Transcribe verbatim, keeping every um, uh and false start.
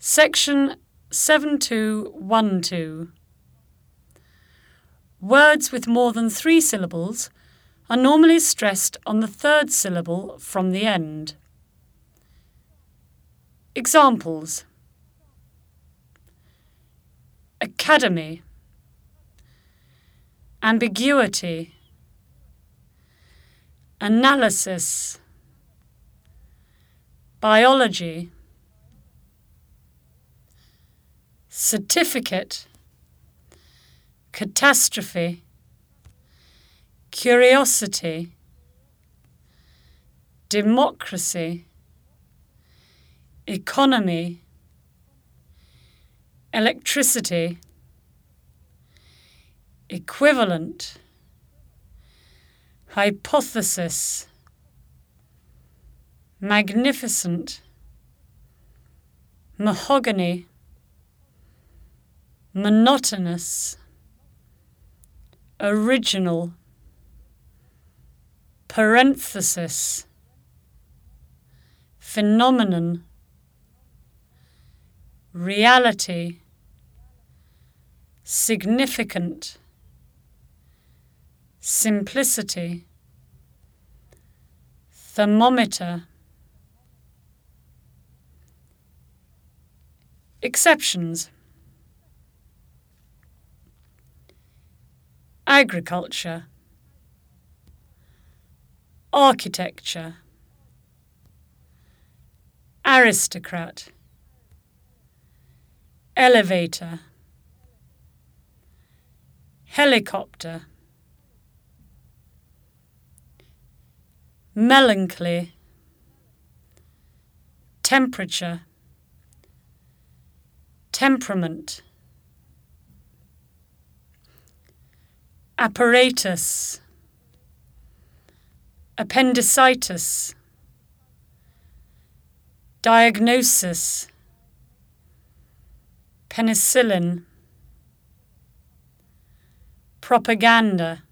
Section seven two one two. Words with more than three syllables are normally stressed on the third syllable from the end. Examples: academy, ambiguity, analysis, biology, certificate, catastrophe, curiosity, democracy, economy, electricity, equivalent, hypothesis, magnificent, mahogany, monotonous, original, parenthesis, phenomenon, reality, significant, simplicity, thermometer. Exceptions: agriculture, architecture, aristocrat, elevator, helicopter, melancholy, temperature, temperament, apparatus, appendicitis, diagnosis, penicillin, propaganda.